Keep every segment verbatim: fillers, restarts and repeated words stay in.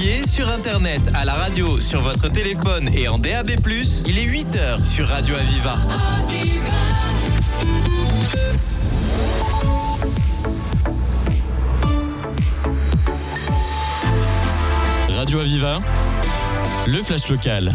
réveillé, sur Internet, à la radio, sur votre téléphone et en D A B plus, il est huit heures sur Radio Aviva. Radio Aviva, le flash local.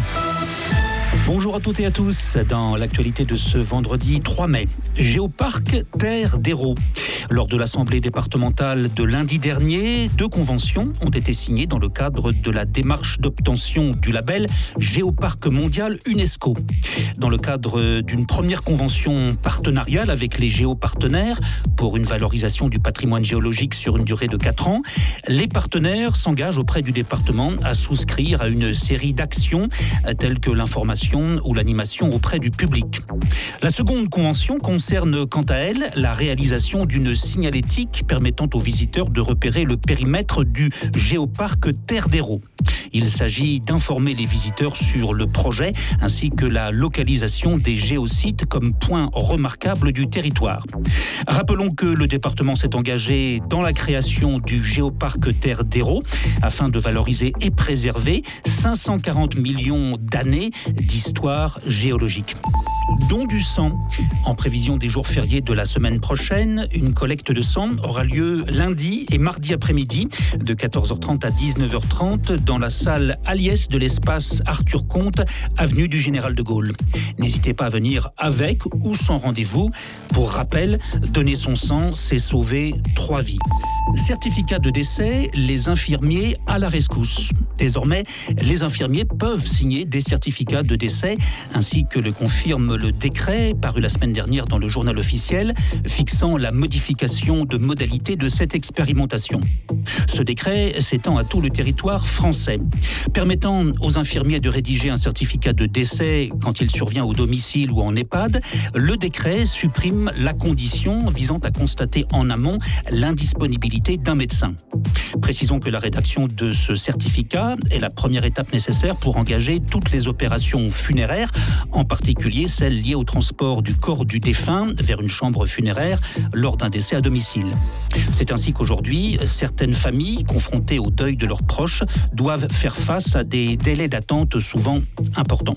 Bonjour à toutes et à tous. Dans l'actualité de ce vendredi trois mai, Géoparc Terre d'Hérault. Lors de l'Assemblée départementale de lundi dernier, deux conventions ont été signées dans le cadre de la démarche d'obtention du label Géoparc mondial UNESCO. Dans le cadre d'une première convention partenariale avec les géopartenaires pour une valorisation du patrimoine géologique sur une durée de quatre ans, les partenaires s'engagent auprès du département à souscrire à une série d'actions telles que l'information ou l'animation auprès du public. La seconde convention concerne quant à elle la réalisation d'une signalétique permettant aux visiteurs de repérer le périmètre du Géoparc Terre d'Hérault. Il s'agit d'informer les visiteurs sur le projet ainsi que la localisation des géosites comme point remarquable du territoire. Rappelons que le département s'est engagé dans la création du Géoparc Terre d'Hérault afin de valoriser et préserver cinq cent quarante millions d'années d'histoire géologique. Don du sang. En prévision des jours fériés de la semaine prochaine, une collecte de sang aura lieu lundi et mardi après-midi de quatorze heures trente à dix-neuf heures trente dans la salle Aliès de l'espace Arthur Comte, avenue du Général de Gaulle. N'hésitez pas à venir avec ou sans rendez-vous. Pour rappel, donner son sang, c'est sauver trois vies. Certificat de décès, les infirmiers à la rescousse. Désormais, les infirmiers peuvent signer des certificats de décès, ainsi que le confirme le décret paru la semaine dernière dans le journal officiel, fixant la modification de modalités de cette expérimentation. Ce décret s'étend à tout le territoire français, permettant aux infirmiers de rédiger un certificat de décès quand il survient au domicile ou en EHPAD. Le décret supprime la condition visant à constater en amont l'indisponibilité d'un médecin. Précisons que la rédaction de ce certificat est la première étape nécessaire pour engager toutes les opérations funéraires, en particulier celles liées au transport du corps du défunt vers une chambre funéraire lors d'un décès à domicile. C'est ainsi qu'aujourd'hui, certaines familles confrontées au deuil de leurs proches doivent faire face à des délais d'attente souvent importants.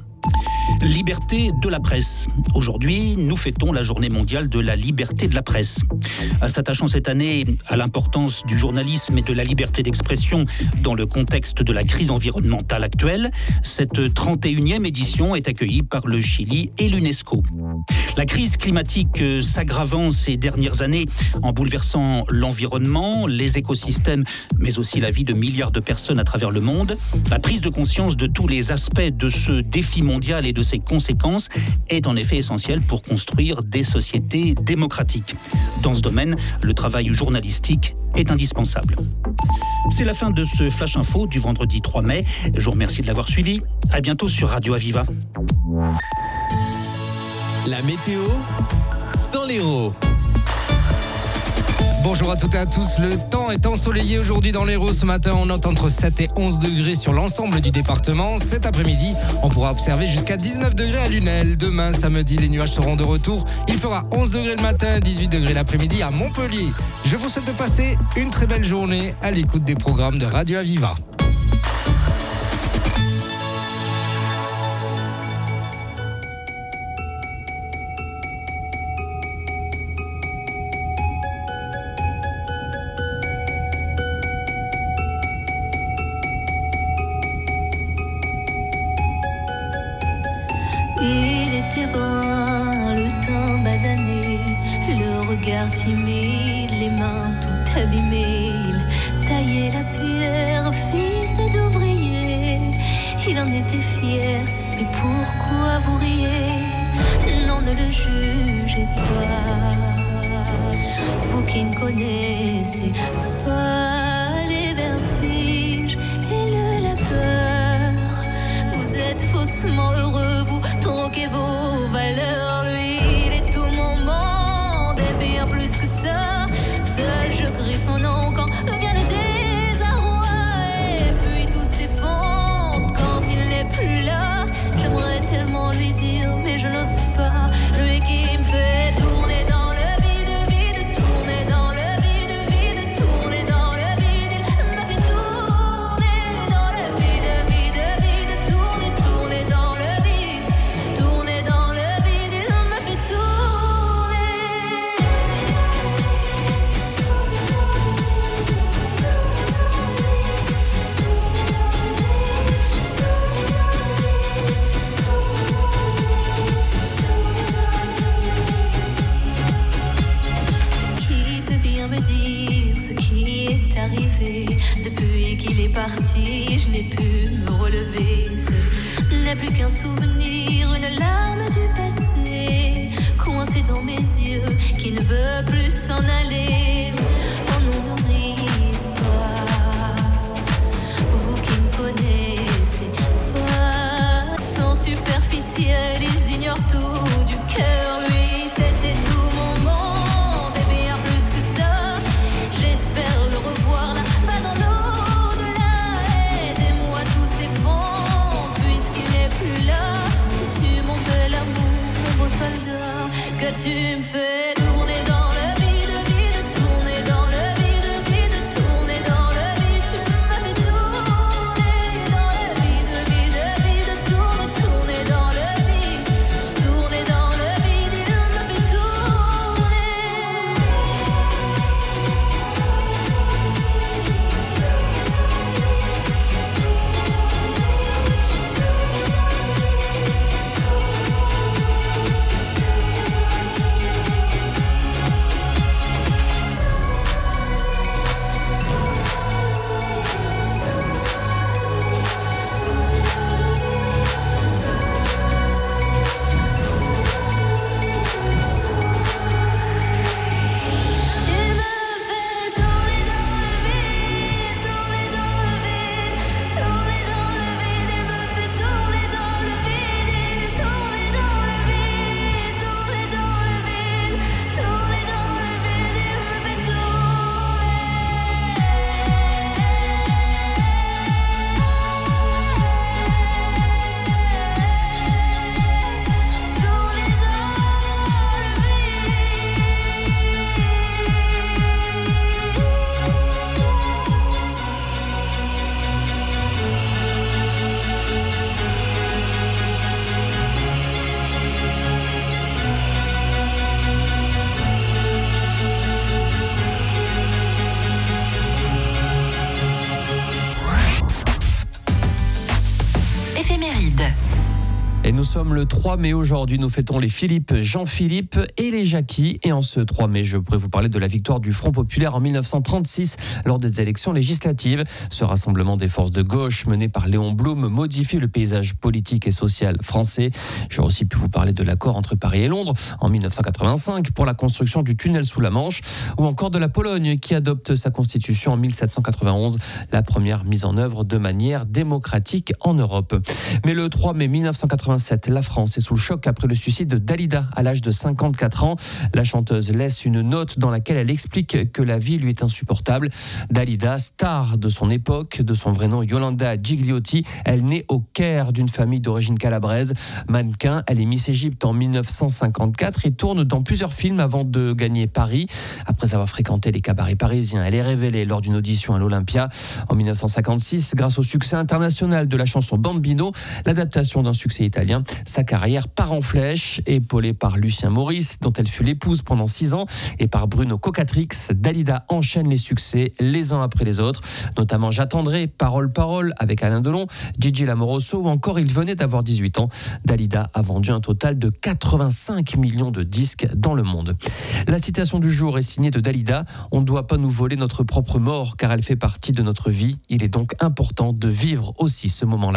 Liberté de la presse. Aujourd'hui, nous fêtons la journée mondiale de la liberté de la presse. S'attachant cette année à l'importance du journalisme et de la liberté d'expression dans le contexte de la crise environnementale actuelle, cette trente et unième édition est accueillie par le Chili et l'UNESCO. La crise climatique s'aggravant ces dernières années en bouleversant l'environnement, les écosystèmes, mais aussi la vie de milliards de personnes à travers le monde, la prise de conscience de tous les aspects de ce défi mondial et de ses conséquences est en effet essentielle pour construire des sociétés démocratiques. Dans ce domaine, le travail journalistique est indispensable. C'est la fin de ce Flash Info du vendredi trois mai. Je vous remercie de l'avoir suivi. À bientôt sur Radio Aviva. La météo dans l'Hérault. Bonjour à toutes et à tous, le temps est ensoleillé aujourd'hui dans l'Hérault. Ce matin, on note entre sept et onze degrés sur l'ensemble du département. Cet après-midi, on pourra observer jusqu'à dix-neuf degrés à Lunel. Demain, samedi, les nuages seront de retour. Il fera onze degrés le matin, dix-huit degrés l'après-midi à Montpellier. Je vous souhaite de passer une très belle journée à l'écoute des programmes de Radio Aviva. Il était brun, le teint basané, le regard timide, les mains tout abîmées. Il taillait la pierre, fils d'ouvrier. Il en était fier, mais pourquoi vous riez? Non, ne le jugez pas, vous qui ne connaissez pas les vertiges et le labeur. Vous êtes faussement heureux, vous troquez vos valeurs. Lui, il est tout mon monde et bien plus que ça. Seul je crie son nom quand vient le désarroi. Et puis tout s'effondre quand il n'est plus là. J'aimerais tellement lui dire mais je n'ose pas. Lui qui me fait tourner dans le vide, vide, tourner dans le vide, vide, tourner dans le vide. Il m'a fait tourner dans est arrivé. Depuis qu'il est parti, je n'ai pu me relever. Ce n'est plus qu'un souvenir, une larme du passé, coincée dans mes yeux, qui ne veut plus s'en aller. On ne nourrit pas, vous qui ne connaissez pas, sont superficiels, ils ignorent tout du cœur. Lui, c'était tout mon monde, et bien plus que ça. J'espère le revoir là-bas dans l'au-delà. Aidez-moi, tout s'effondre, puisqu'il n'est plus là. Sais-tu, mon bel amour, mon beau soldat, que tu me fais tourner dans le vide, vide, tourner dans le vide, vide, tourner dans le vide. Tu m'as fait tourner dans le vide, vide, vide, tourner, tourner dans le vide, tourner dans le vide. Il m'a fait tourner. Il me fait tourner dans le vide, tourner dans le vide, tourner dans le vide. Il me fait tourner dans le vide, tourner dans le vide, tourner dans le vide, tourner dans le vide. Il me fait tourner. Tourner dans le Éphéméride. Et nous sommes le trois mai aujourd'hui, nous fêtons les Philippe, Jean-Philippe et les Jackie. Et en ce trois mai, je pourrais vous parler de la victoire du Front populaire en mille neuf cent trente-six lors des élections législatives. Ce rassemblement des forces de gauche mené par Léon Blum modifie le paysage politique et social français. J'aurais aussi pu vous parler de l'accord entre Paris et Londres en mille neuf cent quatre-vingt-cinq pour la construction du tunnel sous la Manche, ou encore de la Pologne qui adopte sa constitution en mille sept cent quatre-vingt-onze, la première mise en œuvre de manière démocratique en Europe. Mais le trois mai mille neuf cent quatre-vingt-sept, la France est sous le choc après le suicide de Dalida à l'âge de cinquante-quatre ans. La chanteuse laisse une note dans laquelle elle explique que la vie lui est insupportable. Dalida, star de son époque, de son vrai nom Yolanda Gigliotti, elle naît au Caire d'une famille d'origine calabraise. Mannequin, elle est Miss Égypte en mille neuf cent cinquante-quatre et tourne dans plusieurs films avant de gagner Paris. Après avoir fréquenté les cabarets parisiens, elle est révélée lors d'une audition à l'Olympia. En mille neuf cent cinquante-six, grâce au succès international de la chanson Bambino, l'adaptation d'un succès italien, sa carrière part en flèche. Épaulée par Lucien Maurice, dont elle fut l'épouse pendant six ans, et par Bruno Cocatrix, Dalida enchaîne les succès les uns après les autres, notamment J'attendrai, Parole Parole avec Alain Delon, Gigi Lamoroso ou encore Il venait d'avoir dix-huit ans. Dalida a vendu un total de quatre-vingt-cinq millions de disques dans le monde. La citation du jour est signée de Dalida. On ne doit pas nous voler notre propre mort car elle fait partie de notre vie. Il est donc important de vivre aussi ce moment-là.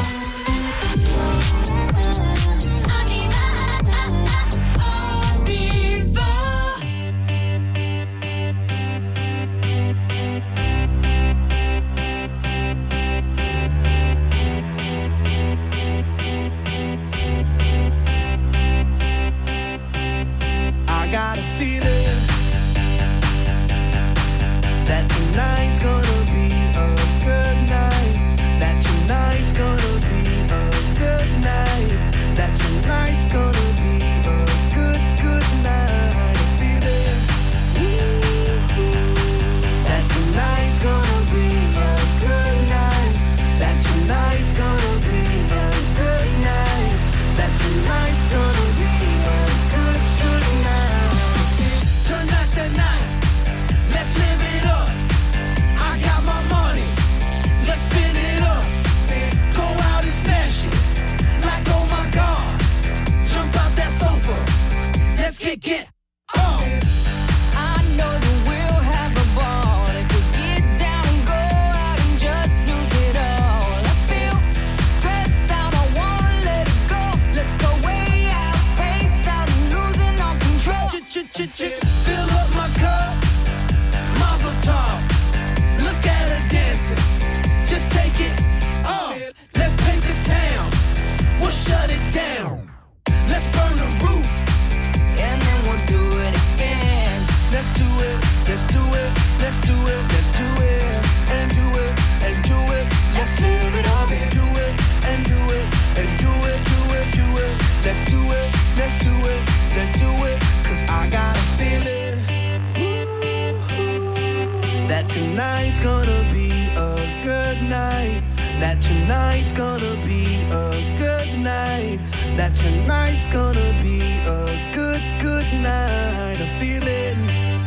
Got a feeling that tonight's gonna be a good night. That tonight's gonna be let's do it, let's do it, let's do it, and do it, and do it, let's live it up and do it, and do it, and do it, do it, do it, let's do it, let's do it, let's do it, cause I got a feeling that tonight's gonna be a good night, that tonight's gonna be a good night, that tonight's gonna be a good, good night, a feeling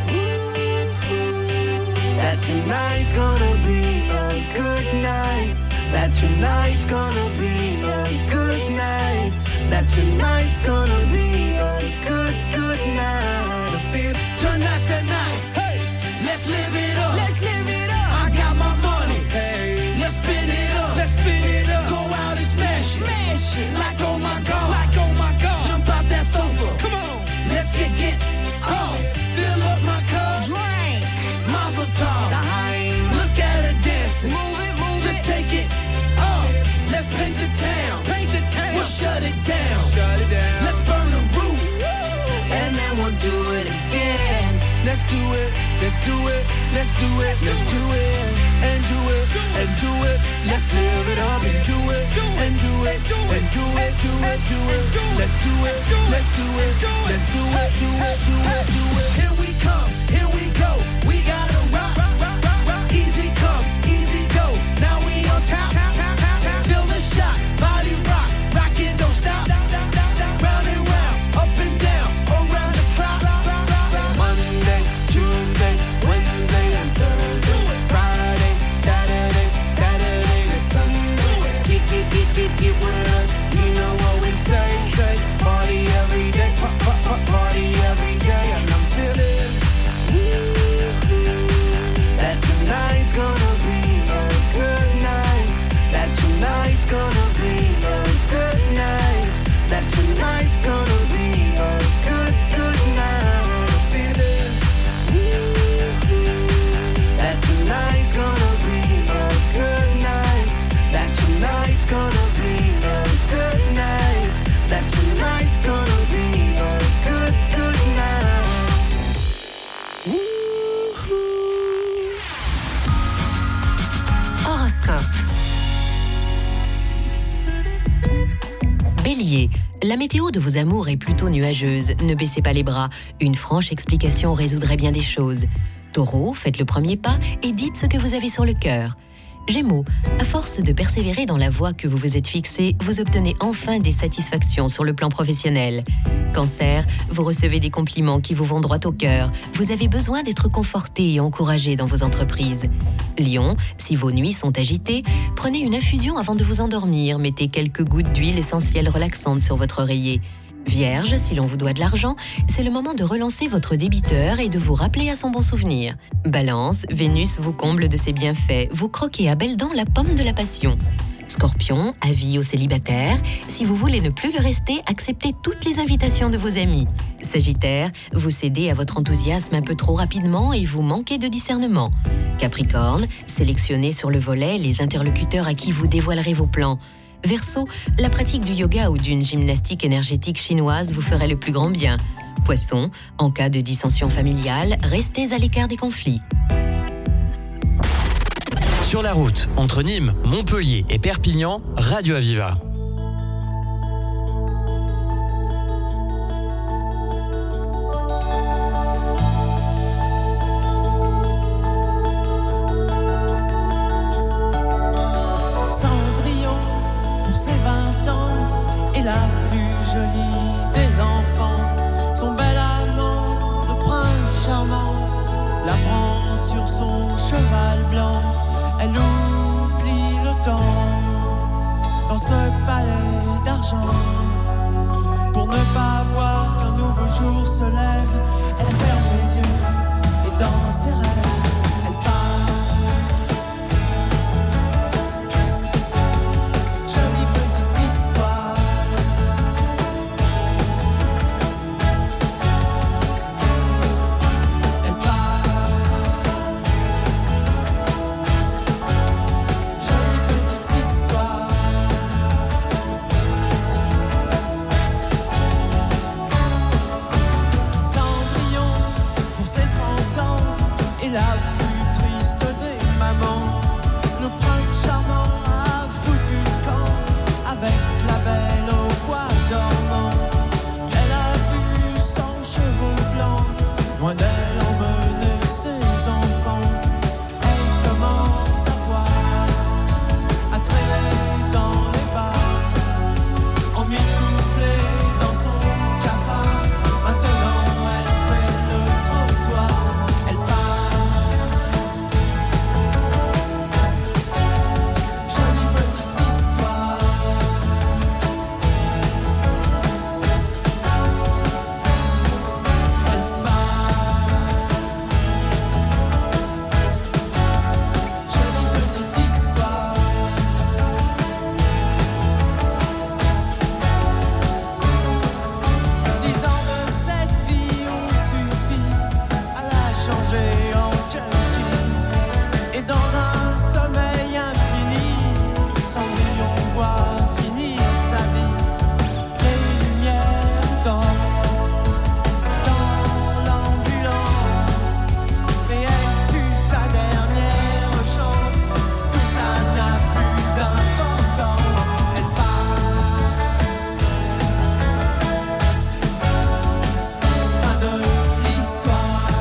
that tonight's gonna be a good night, that tonight's gonna be a good night, that tonight's gonna be a good, good night, a feel tonight's the night, hey, let's live it up, let's live it up, I got my money, hey, let's spin it up, let's spin it up, go out and smash it, smash it, like oh my god, like oh my god, jump out that sofa, come on, let's get, get, oh, fill up my cup, drink, mazel tov, look at her dancing, move it, move just it, take it, oh, let's paint the town, paint the town, we'll shut it down, shut it down, let's burn the roof, and then we'll do it again, let's do it, let's do it, let's do it, let's do it, and do it, and do it, let's live it up and do it, and do it, and do it, do it, do it, let's do it, let's do it, let's do it, do it, do it, do it, here we come, here we go, we gotta rock, rock, rock, rock, rock, easy come, easy go, now we on top, feel the shot, body rock, rockin' don't stop, round and round, up and down, around the clock, Monday, Tuesday, Wednesday and Thursday, Friday, Saturday, Saturday to Sunday, get, get, get, get, get with us, you know what we say, say, party every day, pa, pa, pa, party every day, and I'm feeling that tonight's gonna be a good night, that tonight's gonna be a good night, that tonight's gonna be a good, good night, I'm feeling that tonight's gonna be a good night, that tonight's gonna be a good night, that tonight's gonna be a good, good night. Horoscope. Bélier, la météo de vos amours est plutôt nuageuse. Ne baissez pas les bras. Une franche explication résoudrait bien des choses. Taureau, faites le premier pas et dites ce que vous avez sur le cœur. Gémeaux, à force de persévérer dans la voie que vous vous êtes fixée, vous obtenez enfin des satisfactions sur le plan professionnel. Cancer, vous recevez des compliments qui vous vont droit au cœur. Vous avez besoin d'être conforté et encouragé dans vos entreprises. Lion, si vos nuits sont agitées, prenez une infusion avant de vous endormir. Mettez quelques gouttes d'huile essentielle relaxante sur votre oreiller. Vierge, si l'on vous doit de l'argent, c'est le moment de relancer votre débiteur et de vous rappeler à son bon souvenir. Balance, Vénus vous comble de ses bienfaits. Vous croquez à belles dents la pomme de la passion. Scorpion, avis aux célibataires. Si vous voulez ne plus le rester, acceptez toutes les invitations de vos amis. Sagittaire, vous cédez à votre enthousiasme un peu trop rapidement et vous manquez de discernement. Capricorne, sélectionnez sur le volet les interlocuteurs à qui vous dévoilerez vos plans. Verseau, la pratique du yoga ou d'une gymnastique énergétique chinoise vous ferait le plus grand bien. Poisson, en cas de dissension familiale, restez à l'écart des conflits. Sur la route, entre Nîmes, Montpellier et Perpignan, Radio Aviva. La plus jolie des enfants, son bel amant de prince charmant la prend sur son cheval blanc. Elle oublie le temps dans ce palais d'argent pour ne pas voir qu'un nouveau jour se lève. Elle ferme les yeux et dans ses rêves elle part. Jolie petite histoire. et la plus triste des mamans. Nos princes charmants a foutu le camp avec la belle au bois dormant. Elle a vu cent chevaux blancs, loin d'elle emmener ses enfants. Elle commence à boire, à traîner dans les bars, emmitouflée dans son cafard. Maintenant elle fait le trottoir, elle part. Jolie petite histoire. Elle part. Jolie petite histoire. Dix ans de cette vie ont suffi à la changer en junkie. Et dans un sommeil infini, sans lui on voit finir sa vie. Les lumières dansent dans l'ambulance, mais elle tue sa dernière chance. Tout ça n'a plus d'importance. Elle part. Fin de l'histoire.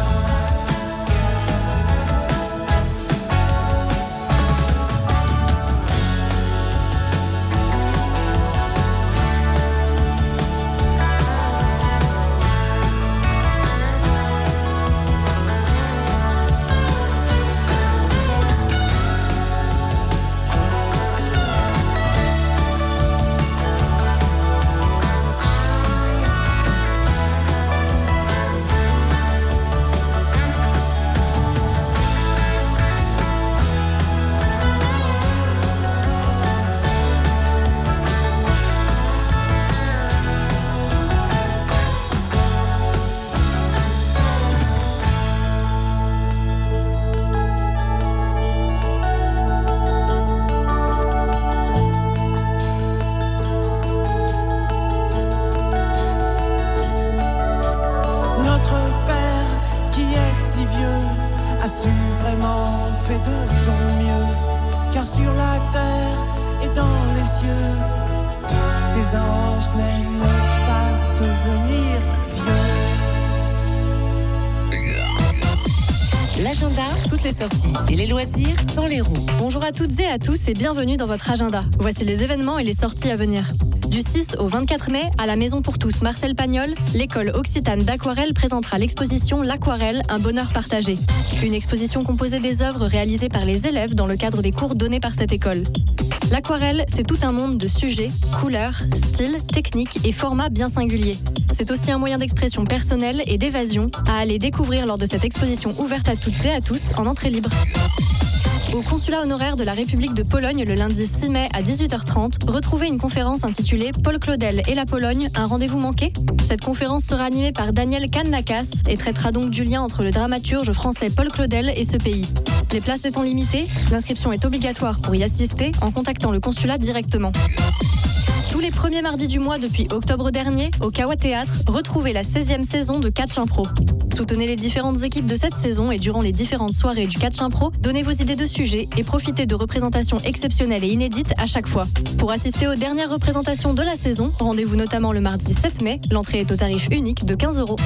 Notre Père qui est si vieux, as-tu vraiment fait de ton mieux? Car sur la terre et dans les cieux, tes anges n'aiment pas devenir vieux. L'agenda, toutes les sorties et les loisirs dans les roues. Bonjour à toutes et à tous et bienvenue dans votre agenda. Voici les événements et les sorties à venir. Du six au vingt-quatre mai, à la Maison pour tous Marcel Pagnol, l'école occitane d'aquarelle présentera l'exposition L'aquarelle, un bonheur partagé. Une exposition composée des œuvres réalisées par les élèves dans le cadre des cours donnés par cette école. L'aquarelle, c'est tout un monde de sujets, couleurs, styles, techniques et formats bien singuliers. C'est aussi un moyen d'expression personnelle et d'évasion à aller découvrir lors de cette exposition ouverte à toutes et à tous en entrée libre. Au consulat honoraire de la République de Pologne le lundi six mai à dix-huit heures trente, retrouvez une conférence intitulée Paul Claudel et la Pologne, un rendez-vous manqué. Cette conférence sera animée par Daniel Kahn-Lacasse et traitera donc du lien entre le dramaturge français Paul Claudel et ce pays. Les places étant limitées, l'inscription est obligatoire pour y assister en contactant le consulat directement. Tous les premiers mardis du mois depuis octobre dernier, au Kawa Théâtre, retrouvez la seizième saison de Catch Impro. Soutenez les différentes équipes de cette saison et durant les différentes soirées du Catch Impro, donnez vos idées de sujets et profitez de représentations exceptionnelles et inédites à chaque fois. Pour assister aux dernières représentations de la saison, rendez-vous notamment le mardi sept mai. L'entrée est au tarif unique de quinze euros.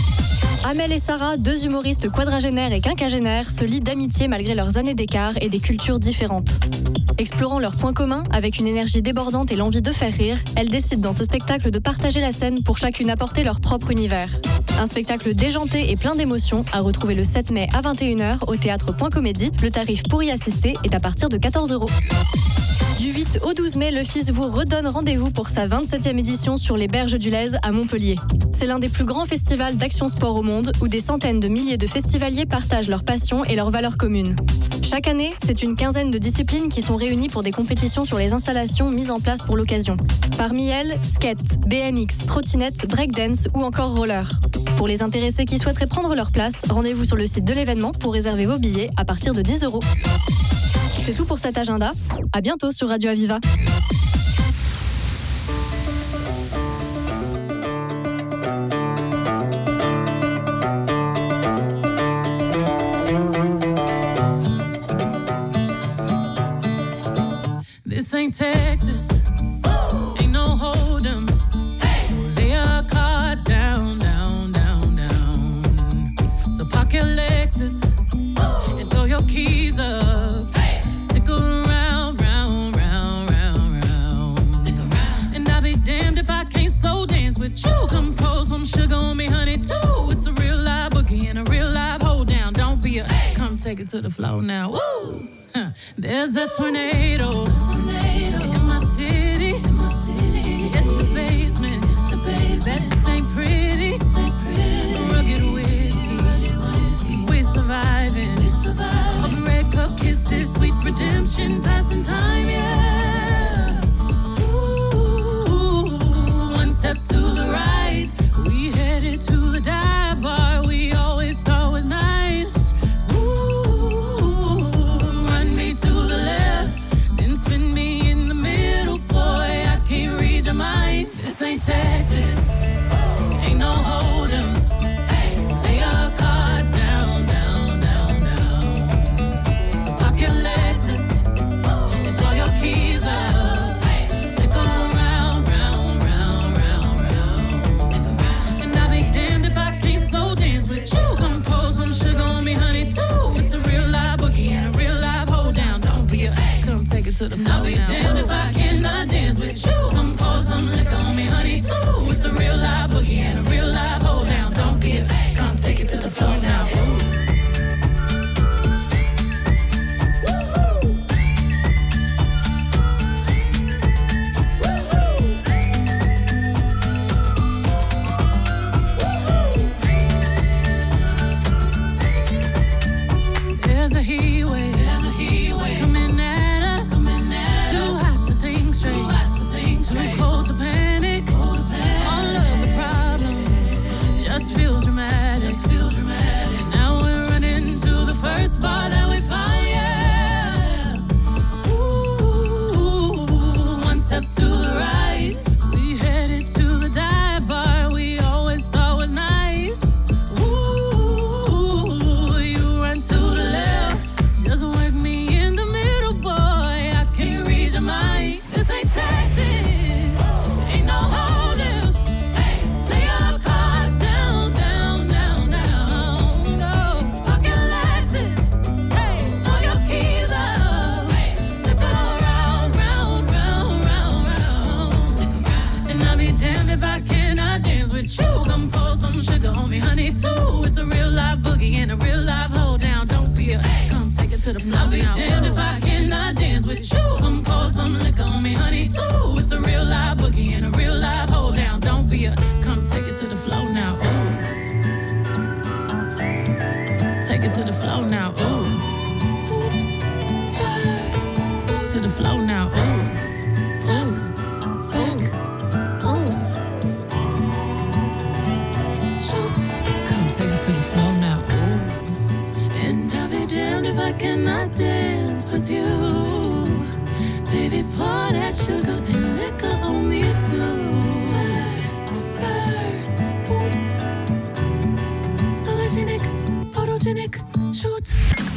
Amel et Sarah, deux humoristes quadragénaires et quinquagénaires, se lient d'amitié malgré leurs années d'écart et des cultures différentes. Explorant leurs points communs avec une énergie débordante et l'envie de faire rire, elles décident dans ce spectacle de partager la scène pour chacune apporter leur propre univers. Un spectacle déjanté et plein d'émotions à retrouver le sept mai à vingt et une heures au théâtre Point Comédie. Le tarif pour y assister est à partir de quatorze euros. Du huit au douze mai, le F I S vous redonne rendez-vous pour sa vingt-septième édition sur les berges du Lez à Montpellier. C'est l'un des plus grands festivals d'action sport au monde où des centaines de milliers de festivaliers partagent leur passion et leurs valeurs communes. Chaque année, c'est une quinzaine de disciplines qui sont réunies pour des compétitions sur les installations mises en place pour l'occasion. Parmi elles, skate, B M X, trottinette, breakdance ou encore roller. Pour les intéressés qui souhaiteraient prendre leur place, rendez-vous sur le site de l'événement pour réserver vos billets à partir de dix euros. C'est tout pour cet agenda. À bientôt sur Radio Aviva. park your Lexus and throw your keys up. Hey. Stick around, round, round, round, round. Stick around. And I'll be damned if I can't slow dance with you. Come pour some sugar on me, honey, too. It's a real live boogie and a real live hold down. Don't be a hey. Come take it to the floor now. Woo! Huh. There's a tornado, a tornado in my city. In my city. At the basement, the basement. That ain't pretty. Ain't pretty. Rugged whiskey, rugged whiskey. We surviving. We surviving. Of red cup kisses, sweet redemption, passing time, yeah. Ooh, one step to the right, we headed to the dive bar we always thought was nice. Ooh, run me to the left, then spin me in the middle, boy. I can't read your mind. This ain't Texas, ain't no hold'em. Lay your cards down, down, down, down. So park your Lexus and throw your keys up. Stick around, round, round, round, round. And I'll be damned if I can't slow dance with you. Come pour some sugar on me, honey, too. It's a real live boogie and a real live hold down. Don't be a come take it to the floor. I'll be damned if I cannot dance with you. Come pour some liquor on me, honey, too. It's a real live boogie and a real live hold down. Don't be a come take it to the floor now. Ooh. There's a heat wave, there's a heat wave coming at us, coming at too us. Hot to think straight, too hot to think straight, too cold to panic, cold to panic. All of the problems just feel dramatic, just feel dramatic. Now we're running to the first bar that we find, yeah. Ooh, one step to the right, we headed to the dive bar we always thought was nice. Ooh, you run to the left, just work me in the middle, boy. I can't read your mind. This ain't Texas, ain't no hold'em. Lay your cards down, down, down, down. No, park your Lexus, hey, throw your keys up. Stick around, round, round, round, round. Stick around. And I'll be damned if I cannot dance with you. Come pour some sugar on me, honey, too. It's a real live boogie and a real live hold down. Don't be a come take it to the floor. I'll be damned if I cannot dance with you. Come pour some liquor on me, honey, too. It's a real live boogie and a real live hold down. Don't be a come take it to the floor now. Ooh. Take it to the floor now. Ooh. Oops, spurs. To the floor now. Ooh. Top, back, close. Shoot. Come take it to the floor now. Ooh. And I'll be damned if I cannot dance with you. Baby, pour that sugar and liquor on me too. Spurs, spurs, boots. Sologenic, photogenic, shoot.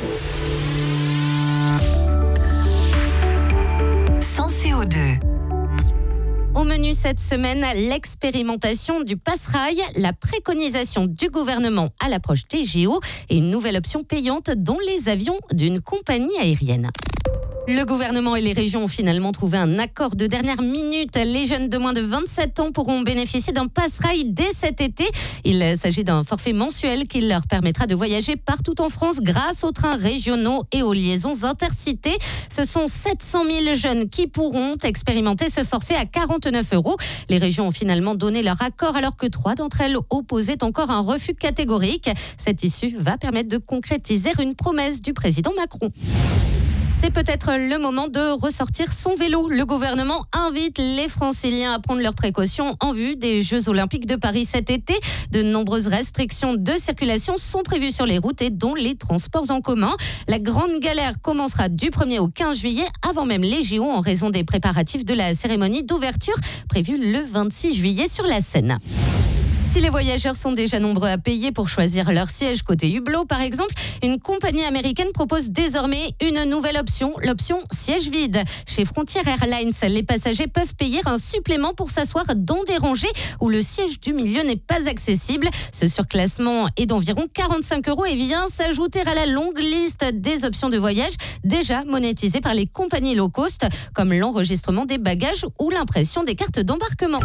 Sans C O deux. Au menu cette semaine, l'expérimentation du passe-rail, la préconisation du gouvernement à l'approche des J O et une nouvelle option payante dans les avions d'une compagnie aérienne. Le gouvernement et les régions ont finalement trouvé un accord de dernière minute. Les jeunes de moins de vingt-sept ans pourront bénéficier d'un passe-rail dès cet été. Il s'agit d'un forfait mensuel qui leur permettra de voyager partout en France grâce aux trains régionaux et aux liaisons intercités. Ce sont sept cent mille jeunes qui pourront expérimenter ce forfait à quarante-neuf euros. Les régions ont finalement donné leur accord alors que trois d'entre elles opposaient encore un refus catégorique. Cette issue va permettre de concrétiser une promesse du président Macron. C'est peut-être le moment de ressortir son vélo. Le gouvernement invite les Franciliens à prendre leurs précautions en vue des Jeux Olympiques de Paris cet été. De nombreuses restrictions de circulation sont prévues sur les routes et dont les transports en commun. La grande galère commencera du premier au quinze juillet, avant même les J O, en raison des préparatifs de la cérémonie d'ouverture prévue le vingt-six juillet sur la Seine. Si les voyageurs sont déjà nombreux à payer pour choisir leur siège côté hublot, par exemple, une compagnie américaine propose désormais une nouvelle option, l'option siège vide. Chez Frontier Airlines, les passagers peuvent payer un supplément pour s'asseoir dans des rangées où le siège du milieu n'est pas accessible. Ce surclassement est d'environ quarante-cinq euros et vient s'ajouter à la longue liste des options de voyage déjà monétisées par les compagnies low cost, comme l'enregistrement des bagages ou l'impression des cartes d'embarquement.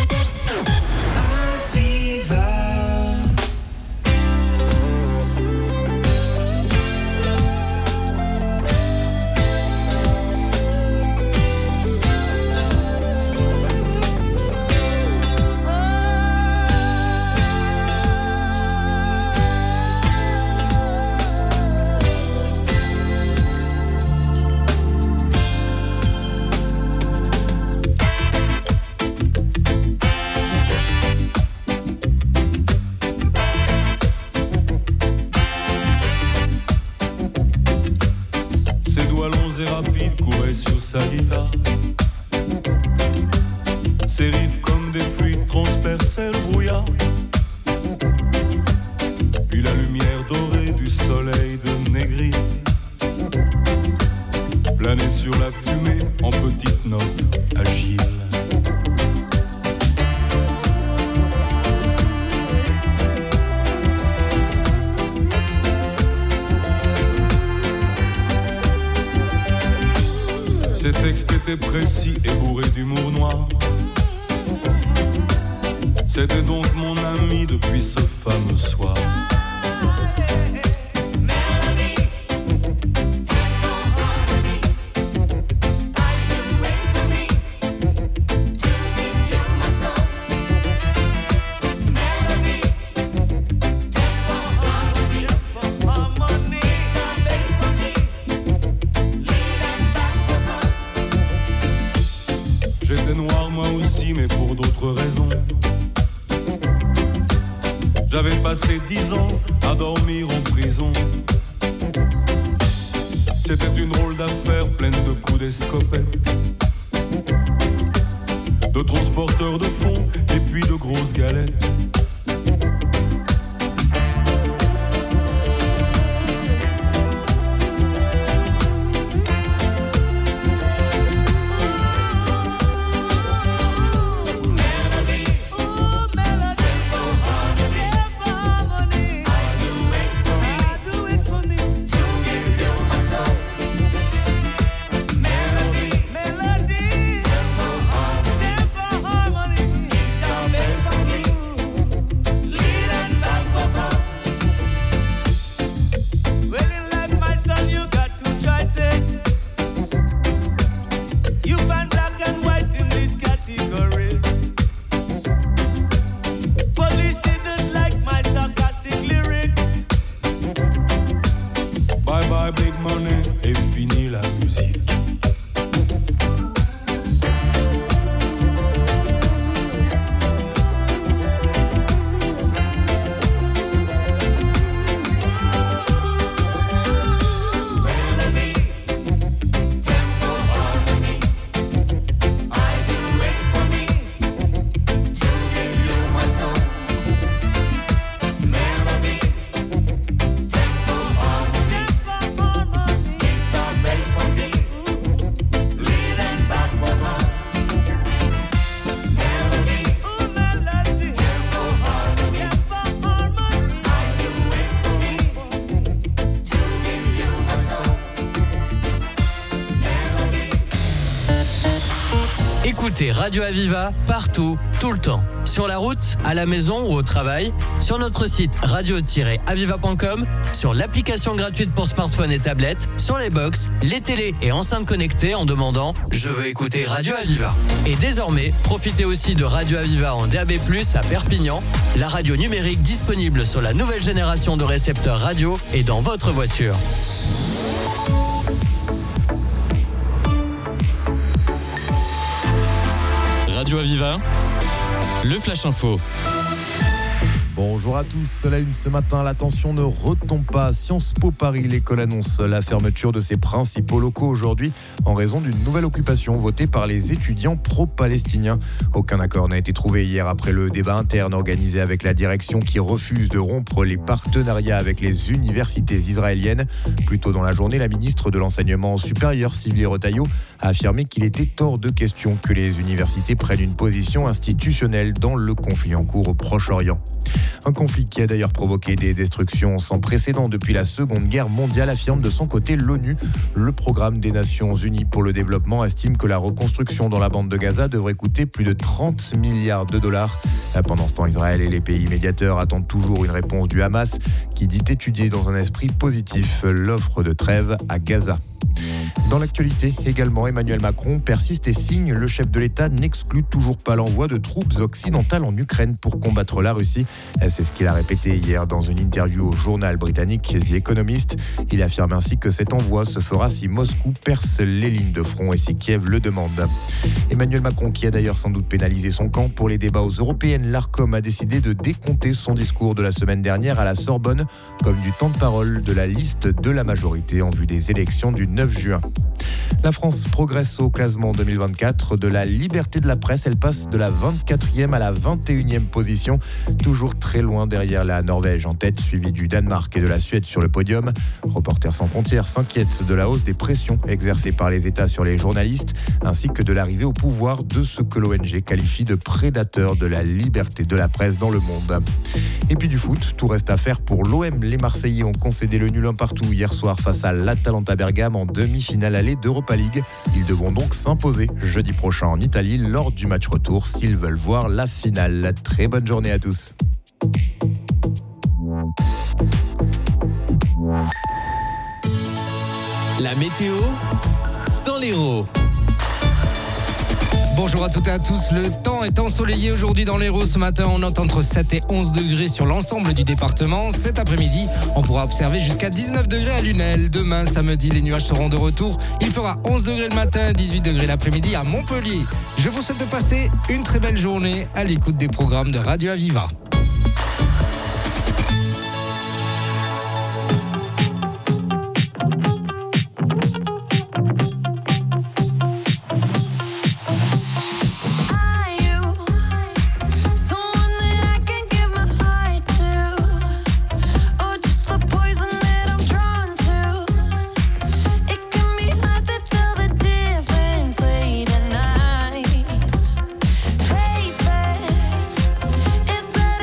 Et rapide courait sur sa guitare. Ses riffs comme des fluides transperçaient le brouillard. Puis la lumière dorée du soleil de Négri planait sur la fumée en petites notes agiles. Ses textes étaient précis et bourrés d'humour noir. C'était donc mon ami depuis ce fameux soir. J'étais noir moi aussi, mais pour d'autres raisons. J'avais passé dix ans à dormir en prison. C'était une drôle d'affaire pleine de coups d'escopette, de transporteurs de fonds et puis de grosses galettes. Écoutez Radio Aviva partout, tout le temps. Sur la route, à la maison ou au travail, sur notre site radio tiret aviva point com, sur l'application gratuite pour smartphone et tablette, sur les box, les télés et enceintes connectées en demandant « Je veux écouter Radio Aviva ». Et désormais, profitez aussi de Radio Aviva en D A B plus, à Perpignan, la radio numérique disponible sur la nouvelle génération de récepteurs radio et dans votre voiture. Radio Aviva, le Flash Info. Bonjour à tous. La une ce matin, l'attention ne retombe pas. À Sciences Po Paris, l'école annonce la fermeture de ses principaux locaux aujourd'hui en raison d'une nouvelle occupation votée par les étudiants pro-palestiniens. Aucun accord n'a été trouvé hier après le débat interne organisé avec la direction qui refuse de rompre les partenariats avec les universités israéliennes. Plus tôt dans la journée, la ministre de l'Enseignement supérieur, Sylvie Retailleau, a affirmé qu'il était hors de question que les universités prennent une position institutionnelle dans le conflit en cours au Proche-Orient. Un conflit qui a d'ailleurs provoqué des destructions sans précédent depuis la Seconde Guerre mondiale, affirme de son côté l'ONU. Le programme des Nations Unies pour le développement estime que la reconstruction dans la bande de Gaza devrait coûter plus de trente milliards de dollars. Pendant ce temps, Israël et les pays médiateurs attendent toujours une réponse du Hamas qui dit étudier dans un esprit positif l'offre de trêve à Gaza. Dans l'actualité également, Emmanuel Macron persiste et signe. Le chef de l'État n'exclut toujours pas l'envoi de troupes occidentales en Ukraine pour combattre la Russie. C'est ce qu'il a répété hier dans une interview au journal britannique The Economist. Il affirme ainsi que cet envoi se fera si Moscou perce les lignes de front et si Kiev le demande. Emmanuel Macron, qui a d'ailleurs sans doute pénalisé son camp pour les débats aux européennes, l'Arcom a décidé de décompter son discours de la semaine dernière à la Sorbonne comme du temps de parole de la liste de la majorité en vue des élections du neuf juin. La France progresse au classement deux mille vingt-quatre de la liberté de la presse. Elle passe de la vingt-quatrième à la vingt et unième position, toujours très loin derrière la Norvège en tête, suivie du Danemark et de la Suède sur le podium. Reporters sans frontières s'inquiète de la hausse des pressions exercées par les États sur les journalistes, ainsi que de l'arrivée au pouvoir de ce que l'O N G qualifie de prédateurs de la liberté de la presse dans le monde. Et puis du foot, tout reste à faire pour l'O M. Les Marseillais ont concédé le nul un partout hier soir face à l'Atalanta Bergame en demi-finale allée d'Europa League. Ils devront donc s'imposer jeudi prochain en Italie lors du match retour s'ils veulent voir la finale. Très bonne journée à tous. La météo dans l'Hérault. Bonjour à toutes et à tous. Le temps est ensoleillé aujourd'hui dans l'Hérault. Ce matin, on note entre sept et onze degrés sur l'ensemble du département. Cet après-midi, on pourra observer jusqu'à dix-neuf degrés à Lunel. Demain, samedi, les nuages seront de retour. Il fera onze degrés le matin, dix-huit degrés l'après-midi à Montpellier. Je vous souhaite de passer une très belle journée à l'écoute des programmes de Radio Aviva. Is that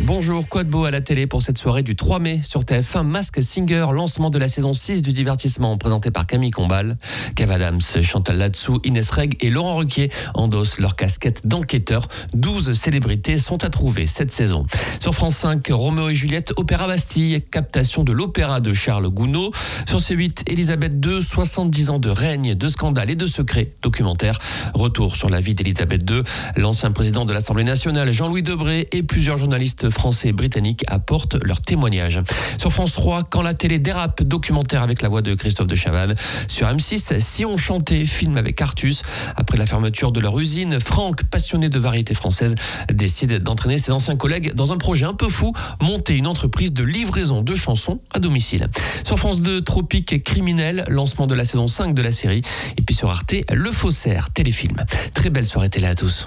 Bonjour, quoi de beau à la télé pour cette soirée du trois mai sur T F un, Masked Singer, lancement de la saison six du divertissement présenté par Camille Combal. Kev Adams, Chantal Latsou, Inès Reg et Laurent Ruquier endossent leur casquette d'enquêteurs. douze célébrités sont à trouver cette saison. Sur France cinq, Roméo et Juliette, Opéra Bastille, captation de l'opéra de Charles Gounod. Sur C huit, Elisabeth deux, soixante-dix ans de règne, de scandales et de secrets, documentaire. Retour sur la vie d'Elisabeth deux. L'ancien président de l'Assemblée nationale, Jean-Louis Debré, et plusieurs journalistes français et britanniques apportent leur témoignage. Sur France trois, Quand la télé dérape, documentaire avec la voix de Christophe de Chavannes. Sur M six, Si on chantait, film avec Artus. Après la fermeture de leur usine, Franck, passionné de variété française, décide d'entraîner ses anciens collègues dans un projet un peu fou, monter une entreprise de livraison de chansons à domicile. Sur France deux, Tropique criminel, lancement de la saison cinq de la série. Et puis sur Arte, Le Faussaire, téléfilm. Très belle soirée télé à tous.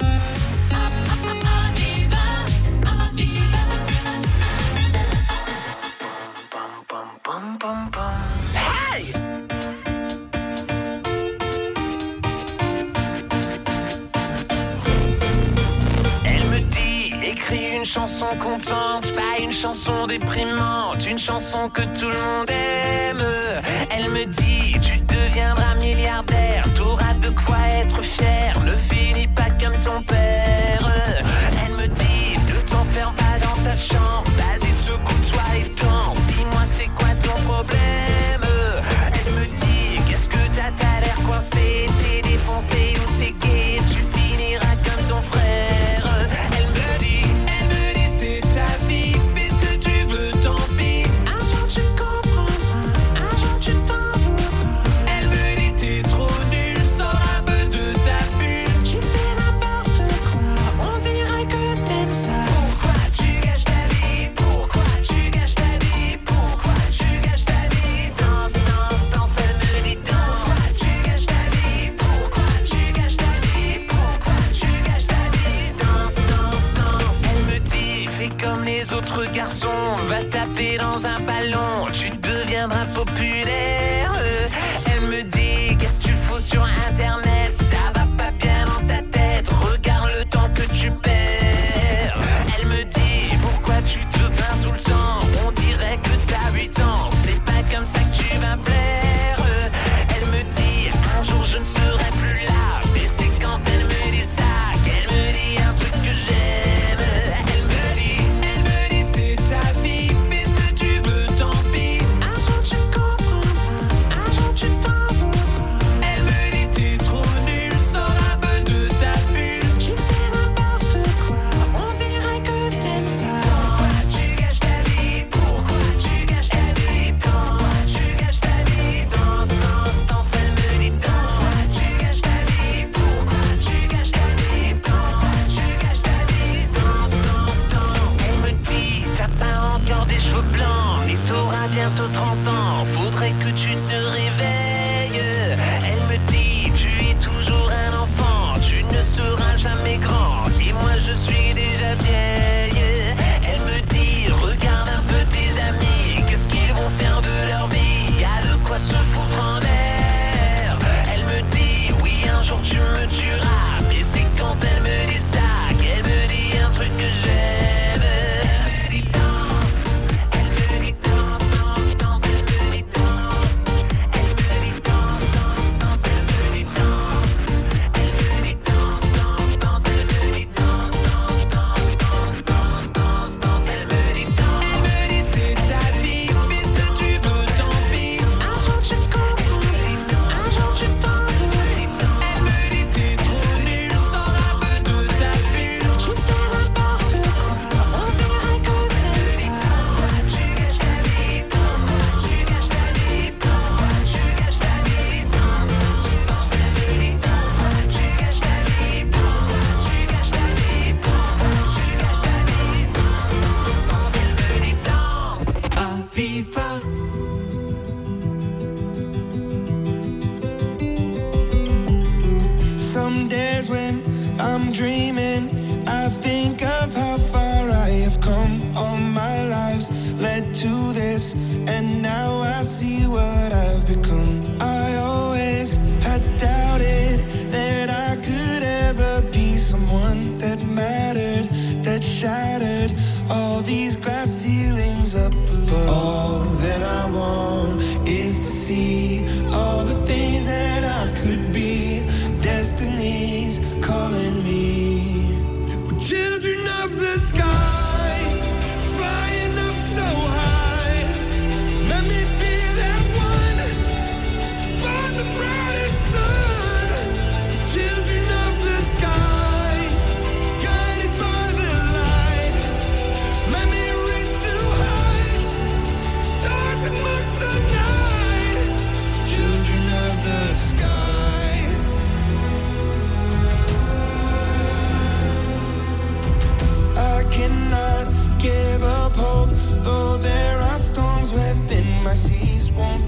Une chanson contente, pas une chanson déprimante, une chanson que tout le monde aime. Elle me dit, tu deviendras milliardaire, t'auras de quoi être fier, ne finis pas comme ton père. Elle me dit, ne t'enferme pas dans ta chambre, vas-y secoue-toi et danse, dis-moi c'est quoi ton problème. Elle me dit, qu'est-ce que t'as, t'as l'air coincé, t'es défoncé ou t'es gay, tu finiras comme ton frère. Garçon, va taper dans un ballon, tu deviendras populaire. Elle me dit, qu'est-ce que tu fous sur internet, ça va pas bien dans ta tête, regarde le temps que tu perds. Elle me dit, pourquoi tu te plains tout le temps, on dirait que t'as huit ans, c'est pas comme ça que tu vas plaire. Elle me dit, un jour je ne serai plus là, mais c'est quand elle me dit ça qu'elle me dit un truc que j'aime. Trop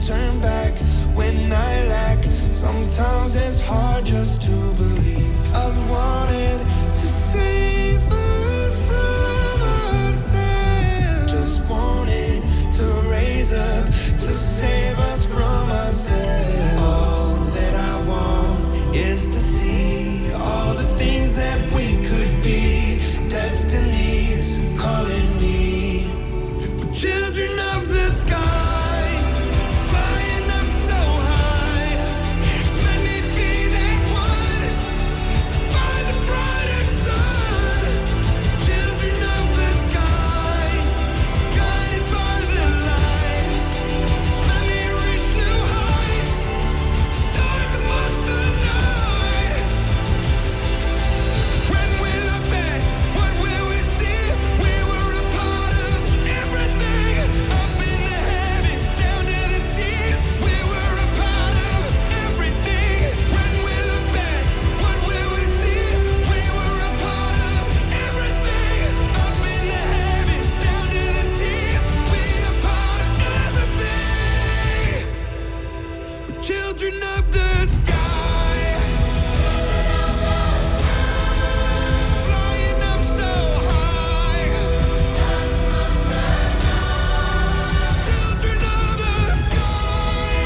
turn back when I lack. Sometimes it's hard just to believe. I've wanted to save us from ourselves. Just wanted to raise up to save us from ourselves. All that I want is to see all the things that we could be. Destiny's calling me. We're children of the sky, flying up so high. Let me be that one to find the brighter sun. Children of the sky, guided by the light. Let me reach new heights, stars amongst the night. When we look back, what will we see? We were a part of everything, up in the heavens, down to the seas. We were a part of everything. When we look back, what will we see? We were a part of everything, up in the heavens, down to the seas. We a part of everything. We're children of the sky, flying up so high. Children of the sky,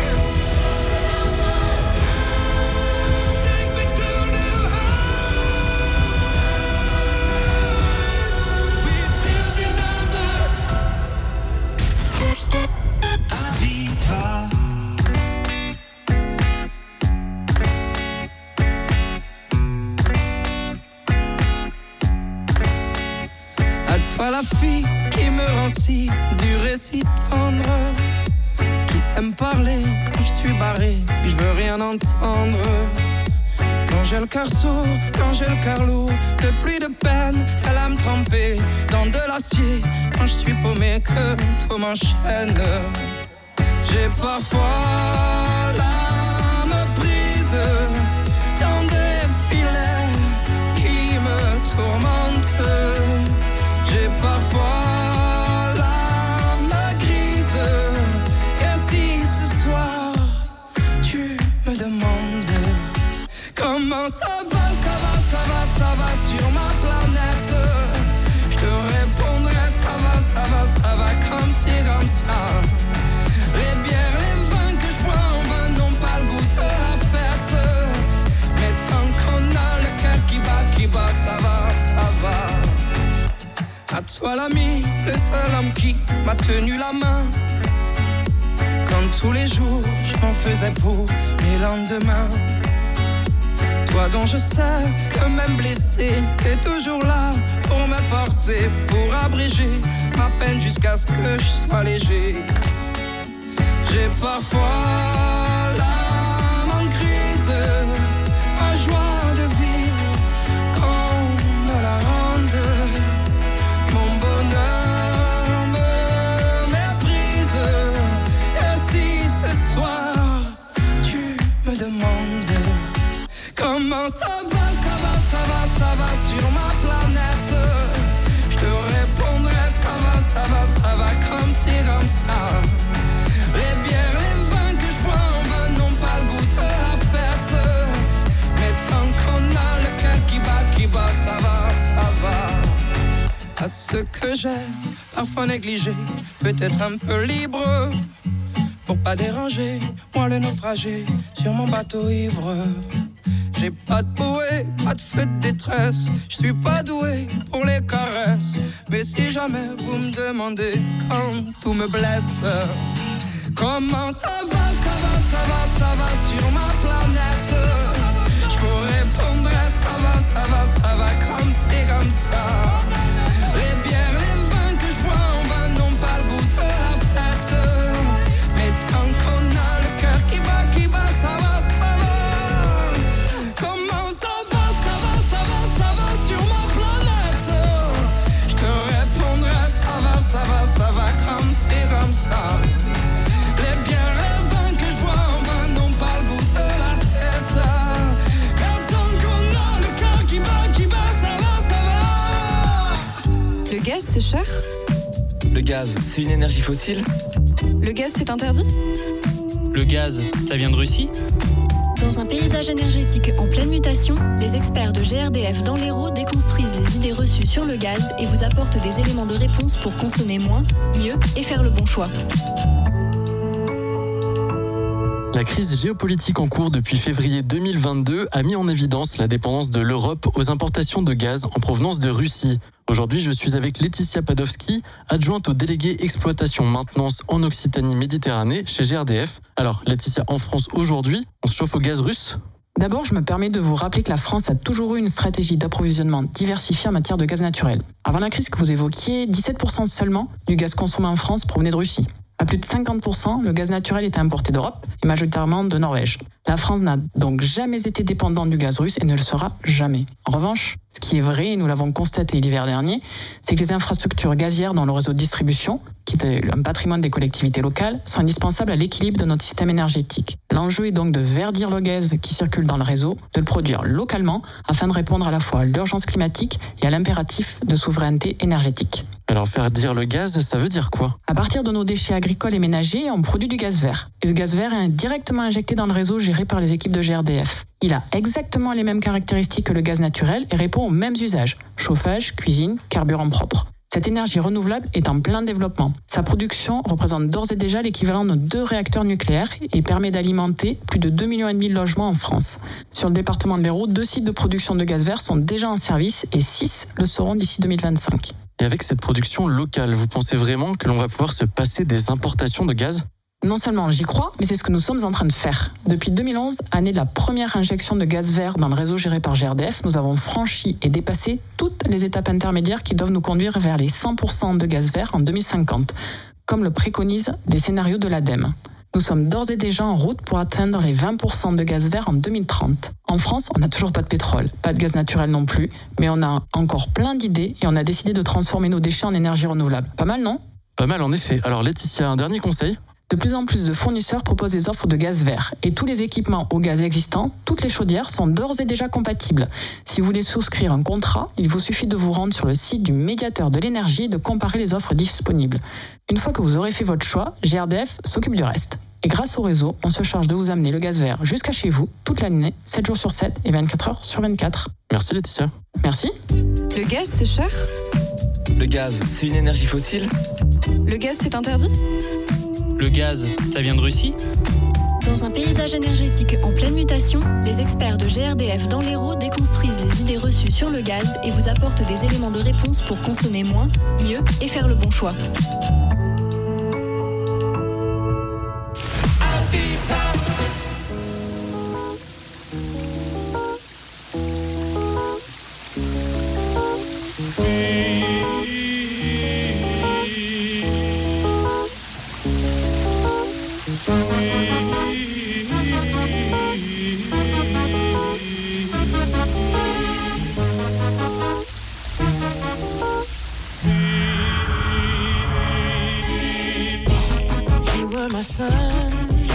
take me to new heights. We're children of the Aviva. À toi la fille qui me rend si dur et si tendre, qui sait me parler quand je suis barré, je veux rien entendre. Quand j'ai le cœur sourd, quand j'ai le cœur lourd, de pluie de peine, elle a me tremper dans de l'acier. Quand je suis paumé, que tout m'enchaîne. J'ai parfois l'âme prise dans des filets qui me tourmentent. J'ai parfois l'âme grise. Et si ce soir tu me demandes comment ça va, ça va, ça va, ça va sur ma planète, je te répondrai ça va, ça va, ça va comme ci, comme ça. Les bières, les vins que je bois en vain n'ont pas le goût de la fête. Mais tant qu'on a le cœur qui bat, qui bat, ça va, ça va. À toi l'ami, le seul homme qui m'a tenu la main. Comme tous les jours, je m'en faisais pour mes lendemains. Toi dont je sais que même blessé, t'es toujours là pour me porter, pour abréger ma peine jusqu'à ce que je sois léger. J'ai parfois l'âme en crise, ma joie de vivre qu'on me la rende. Mon bonheur me méprise. Et si ce soir tu me demandes comment ça va, ça va, ça va, ça va sur ma planète, je te répondrai ça va, ça va, ça va comme ci, comme ça. Les bières, les vins que je bois en vain n'ont pas le goût de la fête. Mais tant qu'on a le cœur qui bat, qui bat, ça va, ça va. À ce que j'ai parfois négligé, peut-être un peu libre, pour pas déranger, moi le naufragé sur mon bateau ivre. J'ai pas de bouée, pas de feu de détresse, je suis pas doué pour les caresses. Mais si jamais vous me demandez quand tout me blesse, comment ça va, ça va, ça va, ça va sur ma planète, je vous répondrai ça va, ça va, ça va comme c'est comme ça. Les bières, les vins que je bois en vain n'ont pas le goût de la fête. Mais tant qu'on a le cœur qui bat, qui bat, ça va, ça va. Comment ça va, ça va, ça va, ça va sur ma planète, je te répondrai ça va, ça va, ça va comme c'est comme ça. Les bières, les vins que je bois en vain n'ont pas le goût de la fête. Mais tant qu'on a le cœur qui bat, qui bat, ça va, ça va. Le gaz, c'est cher? Le gaz, c'est une énergie fossile? Le gaz, c'est interdit? Le gaz, ça vient de Russie ? Dans un paysage énergétique en pleine mutation, les experts de G R D F dans l'Hérault déconstruisent les idées reçues sur le gaz et vous apportent des éléments de réponse pour consommer moins, mieux et faire le bon choix. La crise géopolitique en cours depuis février deux mille vingt-deux a mis en évidence la dépendance de l'Europe aux importations de gaz en provenance de Russie. Aujourd'hui, je suis avec Laetitia Padowski, adjointe au délégué exploitation maintenance en Occitanie-Méditerranée chez G R D F. Alors, Laetitia, en France aujourd'hui, on se chauffe au gaz russe ? D'abord, je me permets de vous rappeler que la France a toujours eu une stratégie d'approvisionnement diversifiée en matière de gaz naturel. Avant la crise que vous évoquiez, dix-sept pour cent seulement du gaz consommé en France provenait de Russie. À plus de cinquante pour cent, le gaz naturel était importé d'Europe et majoritairement de Norvège. La France n'a donc jamais été dépendante du gaz russe et ne le sera jamais. En revanche, ce qui est vrai, et nous l'avons constaté l'hiver dernier, c'est que les infrastructures gazières dans le réseau de distribution, qui est un patrimoine des collectivités locales, sont indispensables à l'équilibre de notre système énergétique. L'enjeu est donc de verdir le gaz qui circule dans le réseau, de le produire localement afin de répondre à la fois à l'urgence climatique et à l'impératif de souveraineté énergétique. Alors verdir le gaz, ça veut dire quoi ? À partir de nos déchets agricoles et ménagers, on produit du gaz vert. Et ce gaz vert est directement injecté dans le réseau géré par les équipes de G R D F. Il a exactement les mêmes caractéristiques que le gaz naturel et répond aux mêmes usages, chauffage, cuisine, carburant propre. Cette énergie renouvelable est en plein développement. Sa production représente d'ores et déjà l'équivalent de deux réacteurs nucléaires et permet d'alimenter plus de deux virgule cinq millions de logements en France. Sur le département de l'Hérault, deux sites de production de gaz vert sont déjà en service et six le seront d'ici deux mille vingt-cinq. Et avec cette production locale, vous pensez vraiment que l'on va pouvoir se passer des importations de gaz ? Non seulement j'y crois, mais c'est ce que nous sommes en train de faire. Depuis deux mille onze, année de la première injection de gaz vert dans le réseau géré par G R D F, nous avons franchi et dépassé toutes les étapes intermédiaires qui doivent nous conduire vers les cent pour cent de gaz vert en deux mille cinquante, comme le préconisent des scénarios de l'ADEME. Nous sommes d'ores et déjà en route pour atteindre les vingt pour cent de gaz vert en deux mille trente. En France, on n'a toujours pas de pétrole, pas de gaz naturel non plus, mais on a encore plein d'idées et on a décidé de transformer nos déchets en énergie renouvelable. Pas mal, non ? Pas mal en effet. Alors Laetitia, un dernier conseil ? De plus en plus de fournisseurs proposent des offres de gaz vert et tous les équipements au gaz existants, toutes les chaudières sont d'ores et déjà compatibles. Si vous voulez souscrire un contrat, il vous suffit de vous rendre sur le site du médiateur de l'énergie et de comparer les offres disponibles. Une fois que vous aurez fait votre choix, G R D F s'occupe du reste. Et grâce au réseau, on se charge de vous amener le gaz vert jusqu'à chez vous, toute l'année, sept jours sur sept et vingt-quatre heures sur vingt-quatre. Merci Laetitia. Merci. Le gaz, c'est cher ? Le gaz, c'est une énergie fossile ? Le gaz, c'est interdit ? Le gaz, ça vient de Russie ? Dans un paysage énergétique en pleine mutation, les experts de G R D F dans l'Hérault déconstruisent les idées reçues sur le gaz et vous apportent des éléments de réponse pour consommer moins, mieux et faire le bon choix. My sun,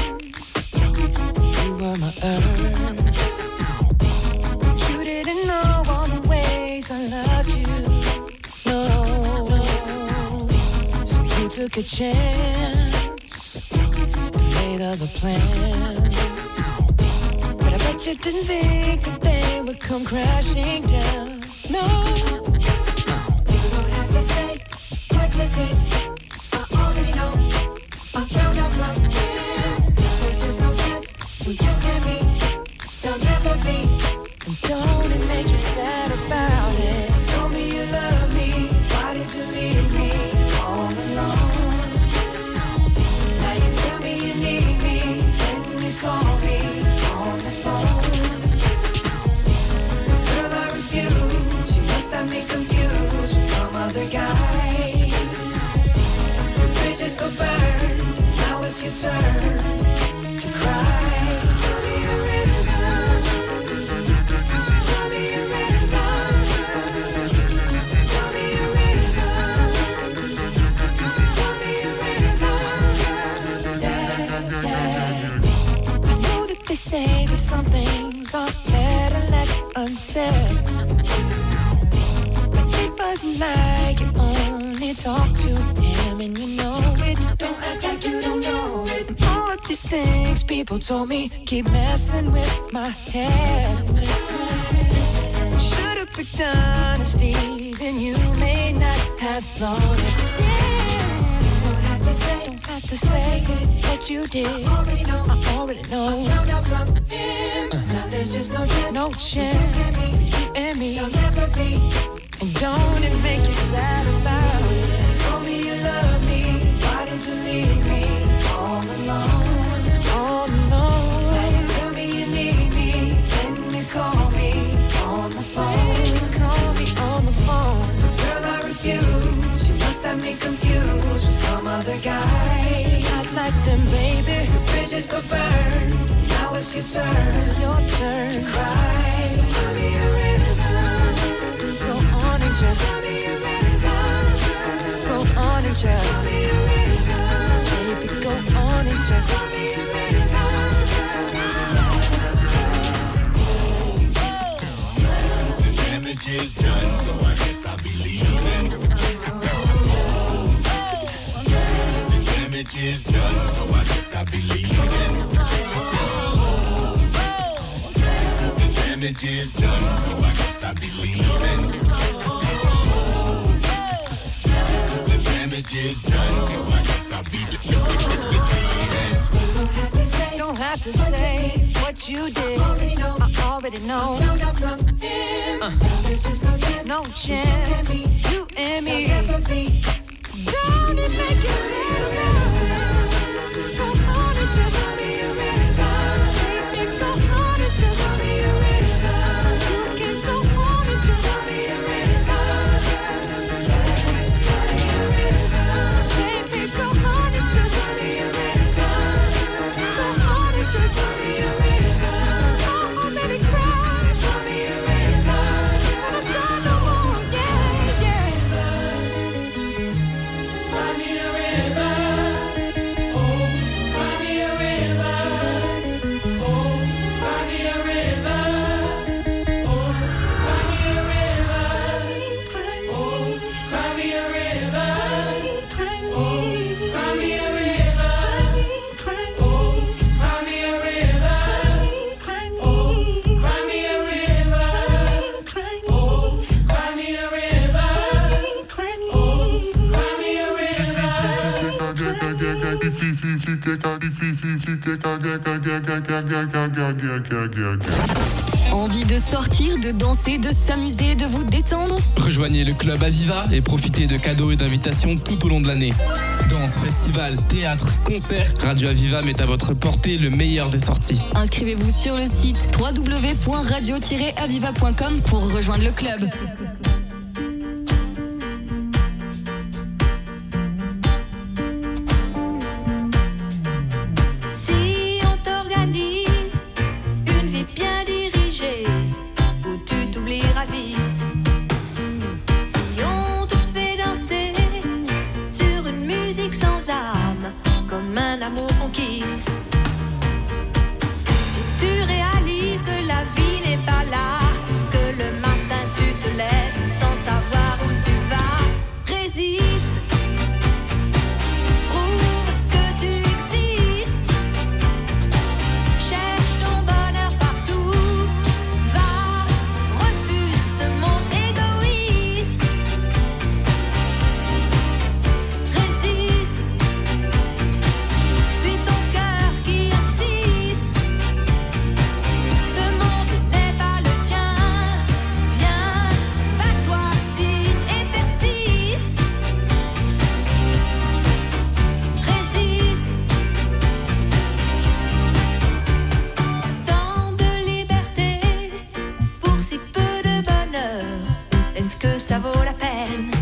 you were my earth. But you didn't know all the ways I loved you. No, so you took a chance and made other plans. But I bet you didn't think that they would come crashing down. No, you don't have to say what you did. I already know. I found out my man. There's just no chance when you and me, there'll never be. And don't it make you sad about it? Told me you love me, why did you leave me all alone? Now you tell me you need me, when you call me on the phone. Girl, I refuse, you must have me confused with some other guy. The bridges go burn. Now it's your turn to cry. Show me a rhythm. Show me a rhythm. Show me a rhythm. Show me a rhythm. Yeah, yeah. I know that they say that some things are better left unsaid, but it wasn't like you only talk to him and you know it. Don't act like you don't know it. All the these things people told me keep messing with my head. Should've picked honesty, then you may not have thought it. Yeah. Don't have to say, don't have to say what you did. I already know, I already know. Uh, now there's just no chance, no chance. You and me, you'll never be. And don't it make you sad about it? Told me you love me, why did you leave me all alone? All alone. Why you tell me you need me, then you call me on the phone. Call me on the phone. Girl, I refuse. You must have me confused with some other guy. Not like them, baby. The bridges were burned. Now it's your turn. It's your turn to cry. So tell me a river. Go on and just tell me a river. Go on and just tell me a river. Baby, go on and just tell me a river. The damage is done, so I guess I'll be leaving. The damage is done, so I guess I'll be leaving. The damage is done, so I guess I'll be leaving. The damage is done, so I guess I'll be leaving. Don't have to say what you did. I already know. I already know. Uh, There's just no chance. No chance. You and me. Don't it make you sad now? Go on and just tell me a river. Baby, go on and just tell me a river. You can go on and just tell me a river. Tell me a river. Baby, go on and just tell me a river. Go on and just tell me a river. I already cried. Tell me a river. Gonna cry no more. Yeah, yeah. Cry me a river. Oh, cry me a river. Oh, cry me a river. Oh, cry me a river. Oh, cry me a river. Oh, cry me a river. Oh, cry me a river. Oh, cry me a river. Oh, cry me a river. Oh, cry me a Envie de sortir, de danser, de s'amuser, de vous détendre? Rejoignez le club Aviva et profitez de cadeaux et d'invitations tout au long de l'année. Danse, festival, théâtre, concerts, Radio Aviva met à votre portée le meilleur des sorties. Inscrivez-vous sur le site w w w point radio tiret aviva point com pour rejoindre le club. Si on t'organise une vie bien dirigée, où tu t'oublieras vite. Si on te fait danser sur une musique sans âme, comme un amour qu'on quitte. Si tu réalises que la vie n'est pas là, que le matin tu te lèves sans savoir où tu vas, résiste. Prouve que tu existes. Cherche ton bonheur partout. Va, refuse ce monde égoïste. Résiste. Suis ton cœur qui insiste. Ce monde n'est pas le tien. Viens, bats-toi, signe et persiste. Résiste. Tant de liberté pour si peu de bonheur. Est-ce que ça vaut la peine?